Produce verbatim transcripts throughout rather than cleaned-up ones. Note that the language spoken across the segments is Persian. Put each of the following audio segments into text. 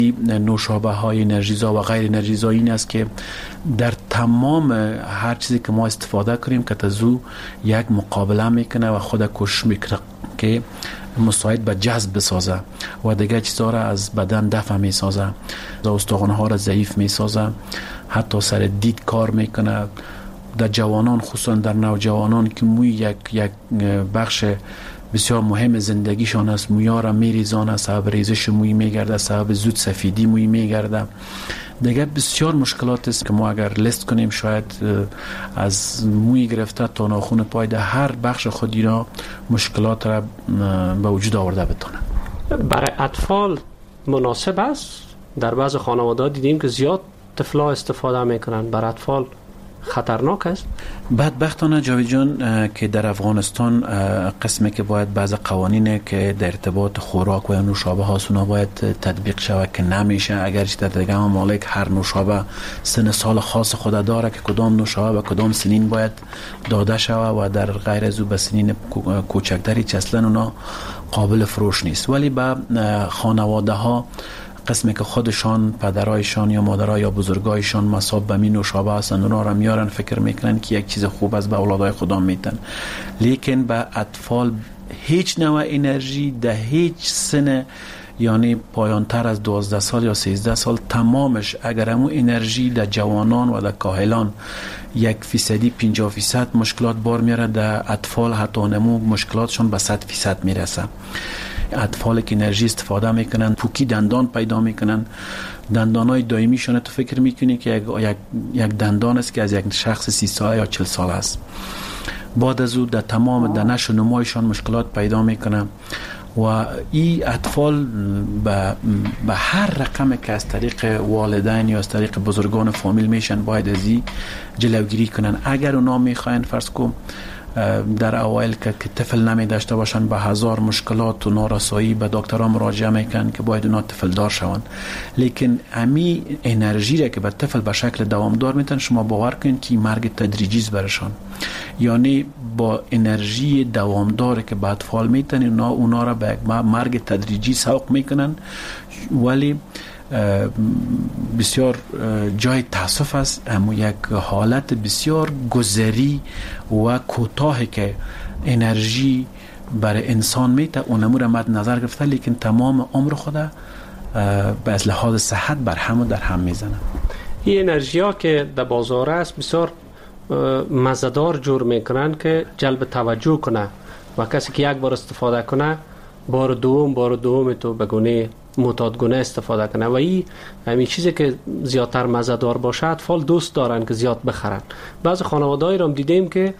نوشابه های انرژیزا و غیر انرژیزا این است که در تمام هر چیزی که ما استفاده کنیم که تزو یک مقابله میکنه و خود کوشش میکنه که مساعد به جذب بسازه و دیگه چیزها را از بدن دفع میسازه، استخوان ها را ضعیف میسازه، حتی سر دید کار میکنه. در جوانان خصوصا در نوجوانان که موی یک یک بخش بسیار مهم زندگیشان است، مویا را میریزانه، سبب ریزش موی میگرده، سبب زود سفیدی موی میگرده. دیگه بسیار مشکلات است که ما اگر لیست کنیم شاید از موی گرفته تا ناخن پای در هر بخش خودی را مشکلات را به وجود آورده بتونه. برای اطفال مناسب است؟ در بعض خانواده دیدیم که زیاد طفلا استفاده میکنن. برای اطفال خطرناک است؟ بدبختانه جاوید جان که در افغانستان قسمی که باید بعض قوانین که در ارتباط خوراک و نوشابه ها سونا باید تطبیق شود که نمیشه، اگرچه در دیگه ممالک هر نوشابه سن سال خاص خود داره که کدام نوشابه و کدام سنین باید داده شود و در غیر از او به سنین کوچکتری که اصلا اونا قابل فروش نیست. ولی به خانواده ها قسمی که خودشان پدرایشان یا مادرای یا بزرگایشان مصاب به می نوشابه هستند اونا را میارن، فکر میکنن که یک چیز خوب است به اولادای خدا میتن. لیکن به اطفال هیچ نوع انرژی در هیچ سن، یعنی پایانتر از دوازده سال یا سیزده سال تمامش، اگر همون انرژی در جوانان و در کاهلان یک فیصدی پنجاه فیصد مشکلات بار میاره، در اطفال حتی نمو مشکلاتشون به صد فیصد میرسه. اطفال که انرژی استفاده میکنن پوکی دندان پیدا میکنن، دندانای دائمیشون تو فکر میکنی که یک, یک, یک دندان است که از یک شخص سی ساله یا چهل ساله است. بعد از او در تمام دنش و نمایشان مشکلات پیدا میکنن و این اطفال به به هر رقم که از طریق والدین یا از طریق بزرگان فامیل میشن باید از این جلوگیری کنن. اگر اونا میخواین فرض کن در اوایل که طفل نمی داشته باشن به هزار مشکلات و نارسایی به دکترها مراجعه میکنن که باید اونا طفل دار شون، لیکن امی انرژی را که به طفل به شکل دوامدار میتن شما باور کنید که مرگ تدریجی است برشان. یعنی با انرژی دوامدار که به اطفال میتن اونا اونا را به مرگ تدریجی سوق میکنن. ولی بسیار جای تاسف است، اما یک حالت بسیار گذری و کوتاه که انرژی برای انسان میته اونمو را مد نظر گرفته، لیکن تمام عمر خود به از لحاظ صحت بر هم و در هم میزنه. این انرژی ها که در بازار است بسیار مزدار جور میکنن که جلب توجه کنه و کسی که یک بار استفاده کنه بار دوم بار دوم تو بگونه معتادگونه استفاده کنه و این همین چیزی که زیادتر مزه‌دار باشه اطفال دوست دارن که زیاد بخرن. بعض خانواده‌ای رو هم دیدیم که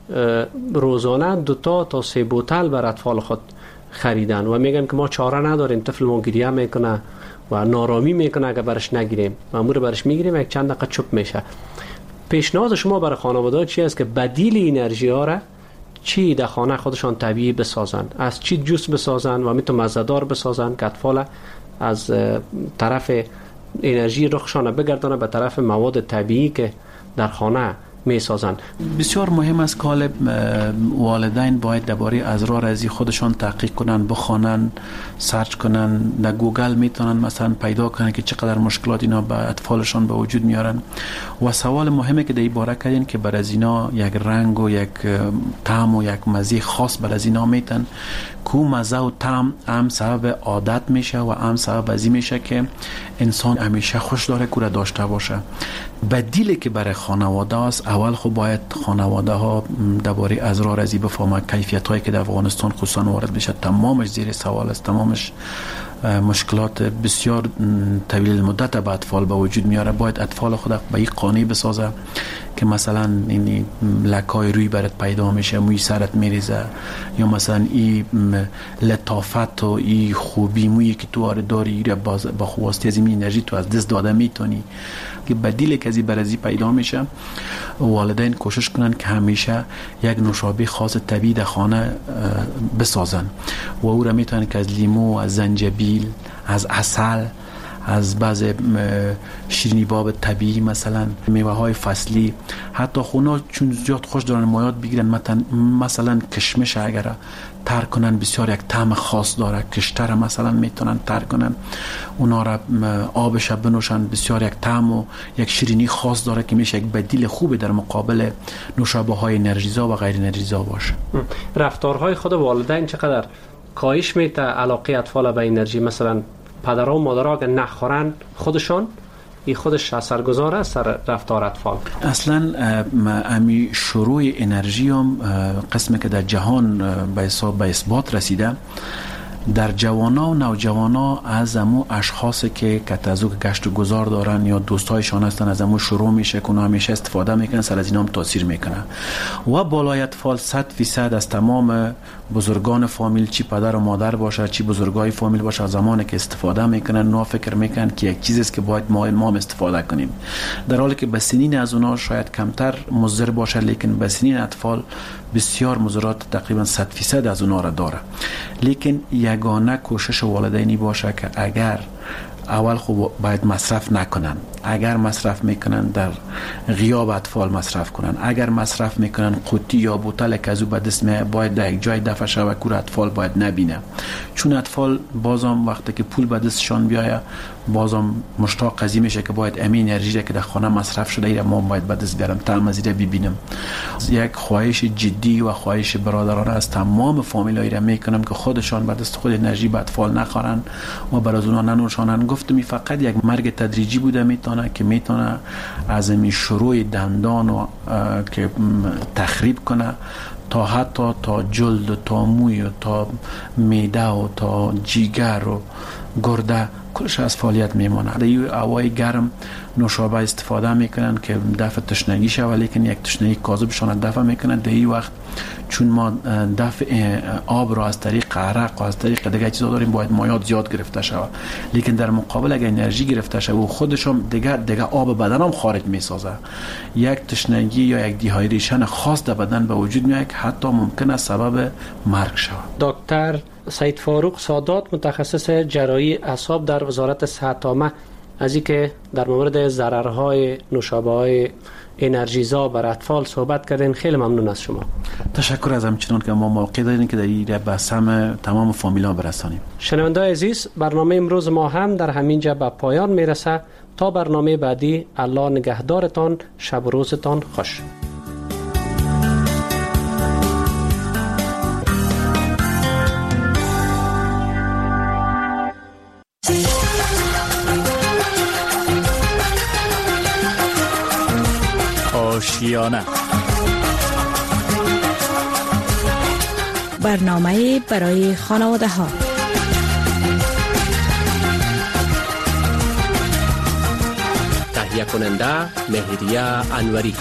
روزانه دو تا تا سه بوتل بر اطفال خود خریدن و میگن که ما چاره نداریم، طفل ما گریه میکنه و نارامی میکنه اگر برش نگیریم، مامور برش میگیریم یک چند دقیقه چوب میشه. پیشنهاد شما برای خانواده چی است که بدیل انرژی ها را چی در خانه خودشان طبیعی بسازن؟ از چی جوس بسازن و میتون مزه‌دار بسازن که اطفال از طرف انرژی رخشان بگردانه به طرف مواد طبیعی که در خانه میسازن. بسیار مهم است که والدین باید درباره اسرار ازی خودشان تحقیق کنن، بخوانن، سرچ کنن، در گوگل میتونن مثلا پیدا کنن که چقدر مشکلات اینا به اطفالشان به وجود میارن. و سوال مهمه که در این باره کردین که بر از اینا یک رنگ و یک طعم و یک مزه خاص بر از اینا میتن کو مزه و طعم هم سبب عادت میشه و هم سبب ازی میشه که انسان همیشه خوش داره که داشته باشه. بدیلی که برای خانواده است، اول خب باید خانواده ها درباره اسرار ازی بفهمن. کیفیت هایی که در افغانستان خصوصا وارد میشه تمامش زیر سوال است، تمامش مشکلات بسیار طویل مدت به اطفال به وجود میاره. باید اطفال خود به این قانع بسازه که مثلا این لکای روی برات پیدا میشه، موی سرت میریزه، یا مثلا این لطافت و این خوبی مویی که تو آره داری با خواسته از این انرژی تو از دست داده میتونی که بدیل که از این برازی پیدا میشه. والدین کوشش کنن که همیشه یک نوشابه خاص طبیعی در خانه بسازن و او را میتونن که از لیمو، از زنجبیل، از عسل، از بعض شیرینی باب طبیعی مثلا میوه های فصلی، حتی خونا چون زیاد خوش دارن مایات بگیرن، مثلا کشمش اگر تر کنن بسیار یک طعم خاص داره، کشتر مثلا میتونن تر کنن اونا را آبش بنوشن، بسیار یک طعم و یک شیرینی خاص داره که میشه یک بدیل خوبی در مقابل نوشابه های انرژیزا و غیر انرژیزا باشه. رفتارهای خود والدین چقدر کاهش میده علاقه اطفال به انرژی؟ مثلا پدرها و مادرها اگر نخورن خودشان این خودش اثرگذار است سر رفتار اطفال؟ اصلا امی شروع انرژی هم قسمی که در جهان به حساب به اثبات رسیده در جوانا و نوجوانا از امو اشخاصی که کتازو که گشت و گذار دارن یا دوستایشان هستن از امو شروع میشه که اونا همیشه استفاده میکنن، سر از اینا هم تاثیر میکنه و بالای اطفال صد فیصد از تمام بزرگان فامیل، چی پدر و مادر باشه چی بزرگای فامیل باشه، زمانی که استفاده میکنن نو فکر میکنن که یک چیزی است که باید ما ما هم استفاده کنیم، در حالی که بسنین از اونا شاید کمتر مضر باشه، لیکن بسنین اطفال بسیار مضرات تقریبا صد فیصد از اونا را داره. لیکن یگانه کوشش والدینی باشه که اگر اول خوب باید مصرف نکنن، اگر مصرف میکنن در غیاب اطفال مصرف کنن، اگر مصرف میکنن قوطی یا بوتل که از او به دست میاد باید در یک جای دفع شود که اطفال باید نبینه، چون اطفال بازم وقتی که پول به دستشان بیایه بازم مشتاق قضیه میشه که باید امی انرژی که در خانه مصرف شده ایره ما باید به دست بیارم، طعم از ایره ببینم. یک خواهش جدی و خواهش برادرانه از تمام فامیلایی را میکنم که خودشان به دست خود انرژی به اطفال نخورن و بر از اونا ننوشانن. گفتم فقط یک مرگ تدریجی بوده، میتونه که میتونه از این شروع دندان و که تخریب کنه تا حتی تا جلد و تا موی و تا معده و تا جیگر و گرده کلش از فعالیت میمونه. در این هوای گرم نوشابه استفاده میکنن که دفع تشنگی شود، لیکن یک تشنگی کاذبشان دفع میکنن. در این وقت چون ما دفع آب را از طریق عرق و از طریق دیگه چیزا داریم باید مایات زیاد گرفته شود، لیکن در مقابل اگه انرژی گرفته شود و خودشون دیگه دیگه آب بدن هم خارج میسازه، یک تشنگی یا یک دیهایدریشن خاص در بدن به وجود میاد که حتی ممکنه سبب مرگ شود. دکتر سید فاروق سادات، متخصص جراحی اعصاب در وزارت صحت عامه، از اینکه در مورد ضررهای نوشابه‌های انرژیزا بر اطفال صحبت کردین، خیلی ممنون از شما. تشکر از همچنان که ما موقع دارین که در این به سهم تمام فامیلا برسانیم. شنونده‌های عزیز، برنامه امروز ما هم در همین جا به پایان میرسه. تا برنامه بعدی، الله نگهدارتان، شب و روزتان خوش. آشیانه، برنامه برای خانواده ها. تهیه کننده مهریه انوری.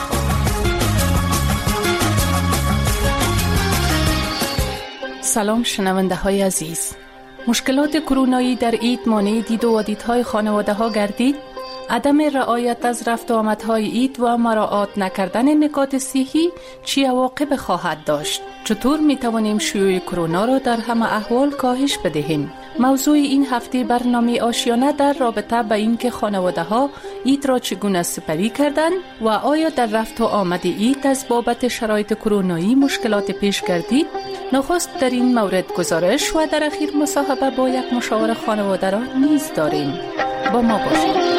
سلام شنونده های عزیز. مشکلات کرونایی در عید مانع دید و وادیدهای خانواده ها گردید. عدم رعایت از رفت و آمدهای عید و مراعات نکردن نکات صحی چی عواقب خواهد داشت؟ چطور می توانیم شیوع کرونا را در همه احوال کاهش بدهیم؟ موضوع این هفته برنامه آشیانه در رابطه با این که خانواده ها عید را چگونه سپری کردند و آیا در رفت و آمد عید از بابت شرایط کرونایی مشکلات پیش گردید؟ نخست در این مورد گزارش و در اخیر مصاحبه با یک مشاور خانواده را نیز داریم. با ما باشید.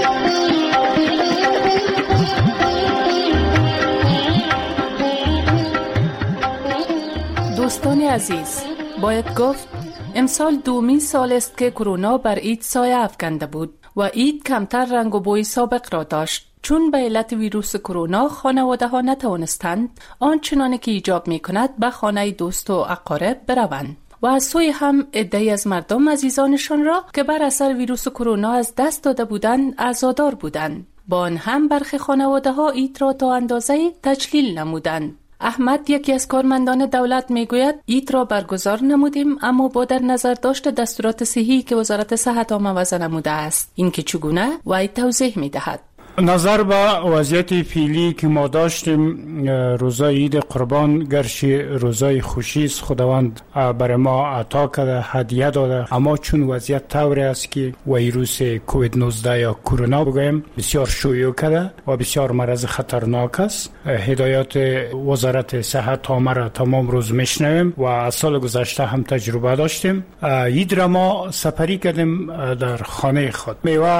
دوستان عزیز، باید گفت امسال دومین سال است که کرونا بر عید سایه افکنده بود و عید کمتر رنگ و بوی سابق را داشت، چون به علت ویروس کرونا خانواده ها نتوانستند آنچنانی که ایجاب می کند به خانه دوست و اقارب بروند و از سوی هم عده‌ای از مردم عزیزانشان را که بر اثر ویروس کرونا از دست داده بودند عزادار بودند. با آن هم برخی خانواده ها عید را تا اندازه تجلیل نمودند. احمد، یکی از کارمندان دولت، میگوید عید را برگزار نمودیم اما با در نظر داشت دستورات صحی که وزارت صحت عامه وضع نموده است. این که چگونه وی توضیح میدهد. نظر به وضعیت فعلی که ما داشتیم، روزای عید قربان گرچه روزای خوشی است، خداوند برای ما عطا کرده، هدیه داده، اما چون وضعیت طوری است که ویروس کووید نوزده یا کرونا بگویم بسیار شیوع کرده و بسیار مرض خطرناک است. هدایات وزارت صحت تا ما تمام روز میشنویم و از سال گذشته هم تجربه داشتیم. عید را ما سپری کردیم در خانه خود. میوه